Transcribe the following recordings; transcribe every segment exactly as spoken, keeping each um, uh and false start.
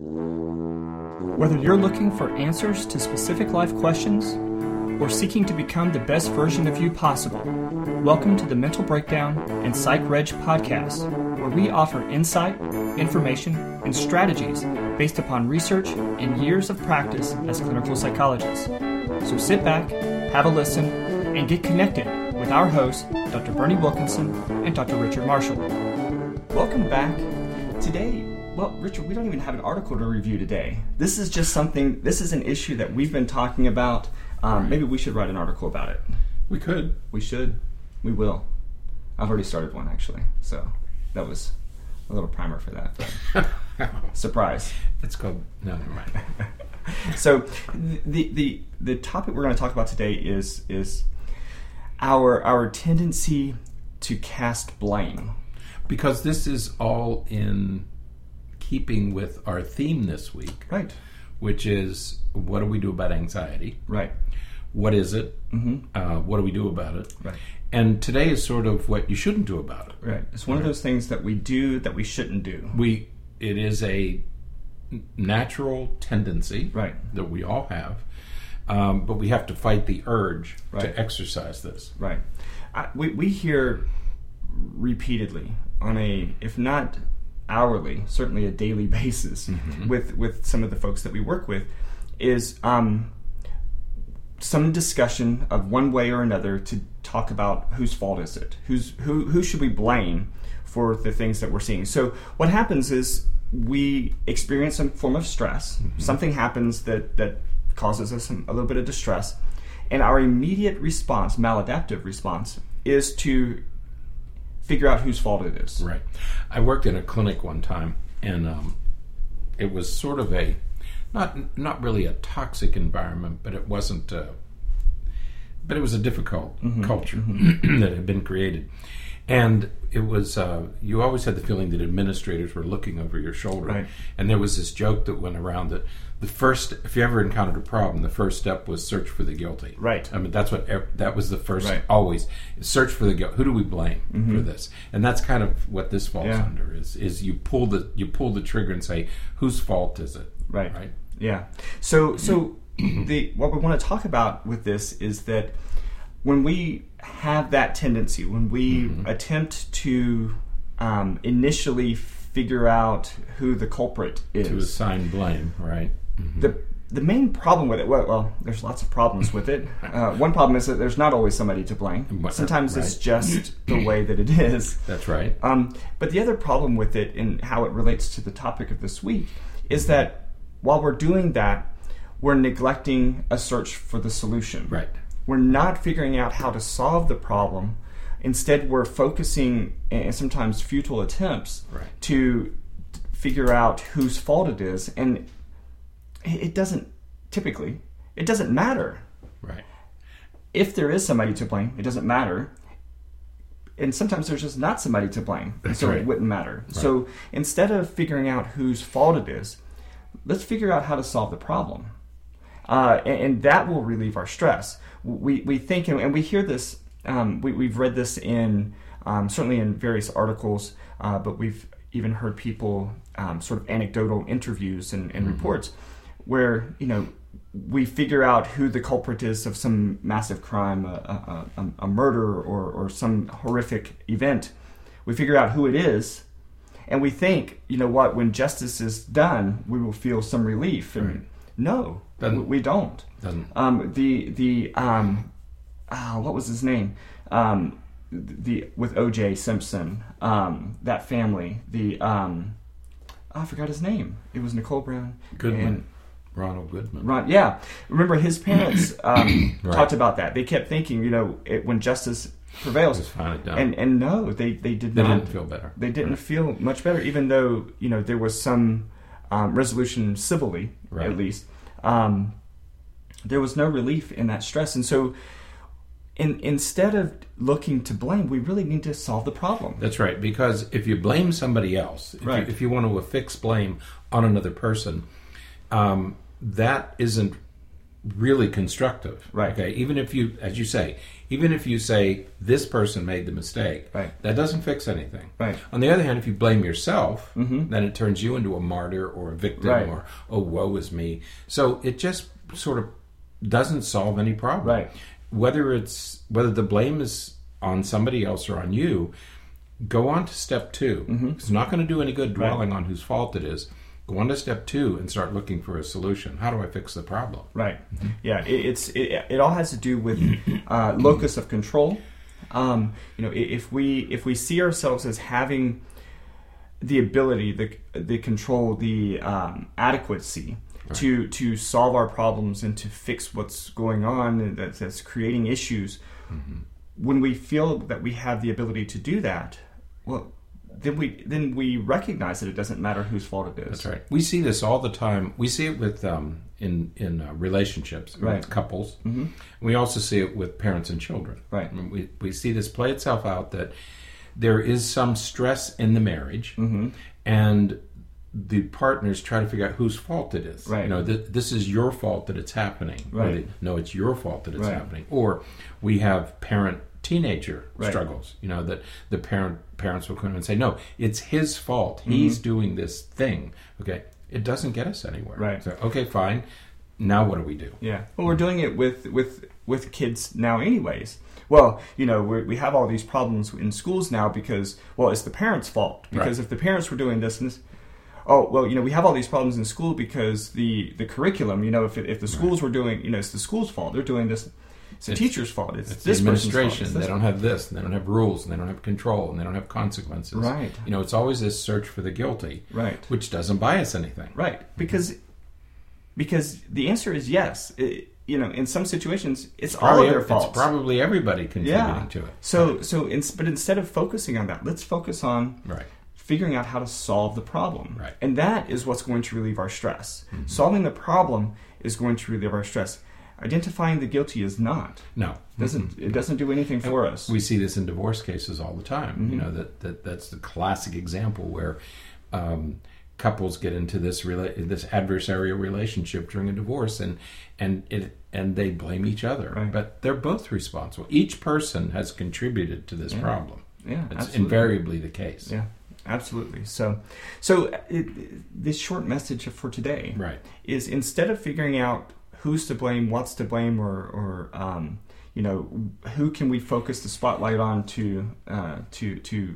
Whether you're looking for answers to specific life questions or seeking to become the best version of you possible, welcome to the Mental Breakdown and Psych Reg podcast, where we offer insight, information, and strategies based upon research and years of practice as clinical psychologists. So sit back, have a listen, and get connected with our hosts, Doctor Bernie Wilkinson and Doctor Richard Marshall. Welcome back. Today, well, Richard, we don't even have an article to review today. This is just something, this is an issue that we've been talking about. Um, maybe we should write an article about it. We could. We should. We will. I've already started one, actually. So that was a little primer for that. But surprise. It's called, no, never mind. So the, the the topic we're going to talk about today is is our our tendency to cast blame. Because this is all in keeping with our theme this week. Right. Which is, what do we do about anxiety? Right. What is it? Mm-hmm. Uh, what do we do about it? Right. And today is sort of what you shouldn't do about it. Right. It's one right. of those things that we do that we shouldn't do. We. It is a natural tendency right. that we all have, um, but we have to fight the urge right. to exercise this. Right. I, we, we hear repeatedly on a, if not hourly, certainly a daily basis mm-hmm. with, with some of the folks that we work with, is um, some discussion of one way or another to talk about whose fault is it, who's who who should we blame for the things that we're seeing. So what happens is we experience some form of stress. Mm-hmm. Something happens that that causes us some, a little bit of distress, and our immediate response, maladaptive response, is to figure out whose fault it is. Right. I worked in a clinic one time, and um, it was sort of a, not not really a toxic environment, but it wasn't, a, but it was a difficult mm-hmm. culture mm-hmm. that had been created. And it was, uh, you always had the feeling that administrators were looking over your shoulder. Right. And there was this joke that went around that the first, if you ever encountered a problem, the first step was search for the guilty. Right. I mean, that's what, that was the first, right. always, search for the guilty. Who do we blame mm-hmm. for this? And that's kind of what this falls yeah. under, is is you pull the you pull the trigger and say, whose fault is it? Right. Right. Yeah. So, so the what we want to talk about with this is that when we have that tendency, when we mm-hmm. attempt to um, initially figure out who the culprit is, to assign blame, right? Mm-hmm. The the main problem with it, well, well there's lots of problems with it. Uh, one problem is that there's not always somebody to blame. Sometimes right. it's just the way that it is. That's right. Um, but the other problem with it, and how it relates to the topic of this week, is that while we're doing that, we're neglecting a search for the solution. Right. We're not figuring out how to solve the problem. Instead, we're focusing, and sometimes futile attempts, right. to figure out whose fault it is. And it doesn't, typically, it doesn't matter. Right. If there is somebody to blame, it doesn't matter. And sometimes there's just not somebody to blame, That's so right. it wouldn't matter. Right. So instead of figuring out whose fault it is, let's figure out how to solve the problem. Uh, and, and that will relieve our stress. We we think, and we hear this, um, we, we've read this in, um, certainly in various articles, uh, but we've even heard people, um, sort of anecdotal interviews and, and mm-hmm. reports, where, you know, we figure out who the culprit is of some massive crime, a, a, a, a murder or, or some horrific event. We figure out who it is, and we think, you know what, when justice is done, we will feel some relief. And right. no, Doesn't. we don't. Doesn't. Um, the the um, oh, what was his name? Um, the with O J Simpson, um, that family. The um, oh, I forgot his name. It was Nicole Brown. Goodman. And Ronald Goodman. Ron, yeah, remember his parents um, right. talked about that. They kept thinking, you know, it, when justice prevails, it's finally done. and and no, they they did they not. They didn't feel better. They didn't right. feel much better, even though, you know, there was some um, resolution civilly, right. at least. Um, there was no relief in that stress, and so in, instead of looking to blame, we really need to solve the problem. That's right, because if you blame somebody else, if, right. you, if you want to affix blame on another person, um, that isn't really constructive. Right. Okay. Even if you, as you say, even if you say this person made the mistake, right. that doesn't fix anything. Right. On the other hand, if you blame yourself, mm-hmm. then it turns you into a martyr or a victim right. or, oh, woe is me. So it just sort of doesn't solve any problem. Right. Whether it's, whether the blame is on somebody else or on you, go on to step two. Mm-hmm. It's not going to do any good dwelling right. on whose fault it is. Go on to step two and start looking for a solution. How do I fix the problem? Right. Yeah. It, it's it, it all has to do with uh, locus of control. Um, you know, if we if we see ourselves as having the ability, the the control, the um, adequacy right. to to solve our problems and to fix what's going on and that's, that's creating issues, mm-hmm. when we feel that we have the ability to do that, well. Then we then we recognize that it doesn't matter whose fault it is. That's right. We see this all the time. We see it with um, in in uh, relationships, right. with couples. Mm-hmm. We also see it with parents and children. Right. I mean, we we see this play itself out that there is some stress in the marriage, mm-hmm. and the partners try to figure out whose fault it is. Right. You know, th- this is your fault that it's happening. Right. Or they, no, it's your fault that it's right. happening. Or we have parent teenager right. struggles. You know, that the parent parents will come in and say, no, it's his fault. He's mm-hmm. doing this thing. Okay, it doesn't get us anywhere. Right. So, okay, fine. Now what do we do? Yeah. Well, we're doing it with with with kids now, anyways. Well, you know, we we have all these problems in schools now because, well, it's the parents' fault. Because right. if the parents were doing this and this, oh, well, you know, we have all these problems in school because the the curriculum, you know, if if the schools right. were doing, you know, it's the school's fault. They're doing this. It's the it's, teacher's fault. It's, it's this the administration. It's they this don't have this, and they don't have rules, and they don't have control, and they don't have consequences. Right. You know, it's always this search for the guilty. Right. Which doesn't buy us anything. Right. Because because the answer is yes. It, you know, in some situations, it's, it's all of their fault. It's probably everybody contributing yeah. to it. So right. so, in, but instead of focusing on that, let's focus on right. figuring out how to solve the problem. Right. And that is what's going to relieve our stress. Mm-hmm. Solving the problem is going to relieve our stress. Identifying the guilty is not. No, doesn't mm-hmm. it doesn't do anything for us. We see this in divorce cases all the time. Mm-hmm. You know that, that that's the classic example where um, couples get into this rela- this adversarial relationship during a divorce, and and it and they blame each other. Right. But they're both responsible. Each person has contributed to this yeah. problem. Yeah, it's absolutely. invariably the case. Yeah. Absolutely. So, so it, this short message for today right. is instead of figuring out who's to blame, what's to blame, or, or um, you know, who can we focus the spotlight on to uh, to to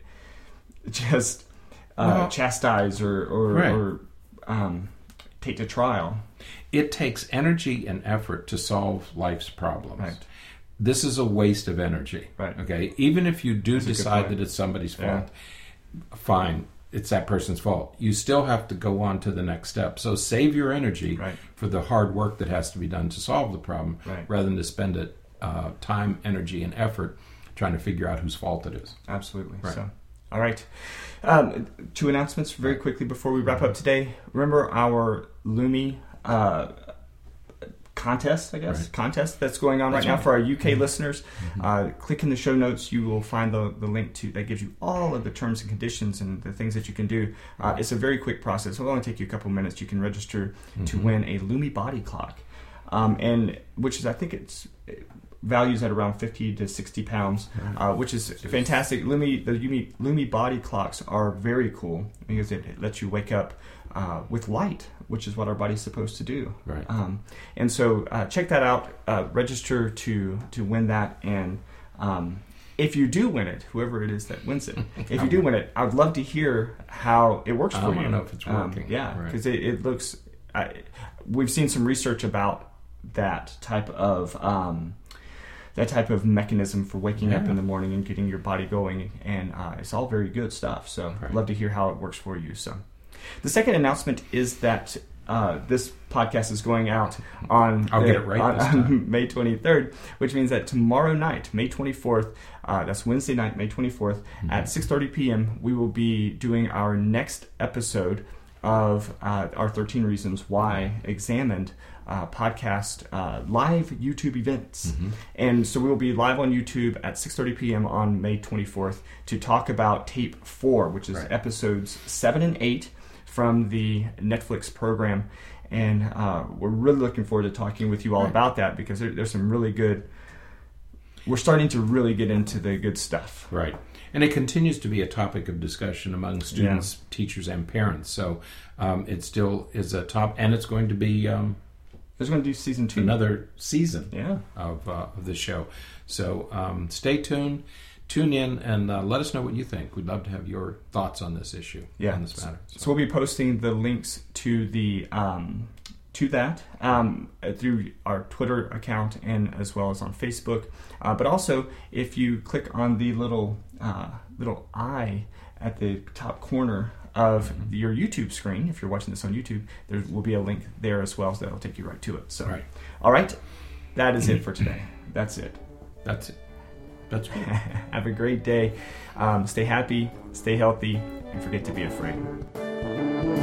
just uh, well, chastise or or, right. or um, take to trial? It takes energy and effort to solve life's problems. Right. This is a waste of energy. Right. Okay. Even if you do That's decide that it's somebody's fault, yeah. fine. It's that person's fault. You still have to go on to the next step. So save your energy right. for the hard work that has to be done to solve the problem, right. rather than to spend it uh, time, energy, and effort trying to figure out whose fault it is. Absolutely. Right. So, all right. Um, two announcements very quickly before we wrap up today. Remember our Lumi uh, contest, I guess, right. contest that's going on that's right, right now for our U K mm-hmm. listeners. Mm-hmm. Uh, click in the show notes. You will find the, the link to that gives you all of the terms and conditions and the things that you can do. Uh, it's a very quick process. It'll only take you a couple minutes. You can register mm-hmm. to win a Lumi body clock, um, and which is I think it's it values at around fifty to sixty pounds, right. uh, which is fantastic. Lumi the Lumi, Lumi body clocks are very cool because it, it lets you wake up uh, with light, which is what our body's supposed to do. Right. Um, and so uh, check that out. Uh, register to to win that. And um, if you do win it, whoever it is that wins it, if you do win it, I would love to hear how it works for I you. don't know if it's working. Um, yeah, right. because it, it looks. I, we've seen some research about that type of. Um, that type of mechanism for waking yeah. up in the morning and getting your body going, and uh, it's all very good stuff. So right. I'd love to hear how it works for you. So the second announcement is that uh, this podcast is going out on, I'll the, get it right on, this time. on May twenty-third, which means that tomorrow night, May twenty-fourth, uh, that's Wednesday night, May twenty-fourth, mm-hmm. at six thirty p.m., we will be doing our next episode of uh, our thirteen Reasons Why Examined uh, podcast uh, live YouTube events. Mm-hmm. And so we will be live on YouTube at six thirty p.m. on May twenty-fourth to talk about tape four, which is right. episodes seven and eight from the Netflix program. And uh, we're really looking forward to talking with you all right. about that, because there, there's some really good, we're starting to really get into the good stuff. Right. And it continues to be a topic of discussion among students, yeah. teachers, and parents. So um, it still is a top, and it's going to be um, there's going to do season two, another season yeah. of uh, of the show. So um, stay tuned, tune in, and uh, let us know what you think. We'd love to have your thoughts on this issue, yeah. on this matter. So, so we'll be posting the links to the um, to that um, through our Twitter account and as well as on Facebook. Uh, but also, if you click on the little uh, little eye at the top corner of mm-hmm. your YouTube screen, if you're watching this on YouTube, there will be a link there as well, so that'll take you right to it. So, right. all right, that is it for today. That's it. That's it. That's right. Have a great day. Um, stay happy, stay healthy, and forget to be afraid.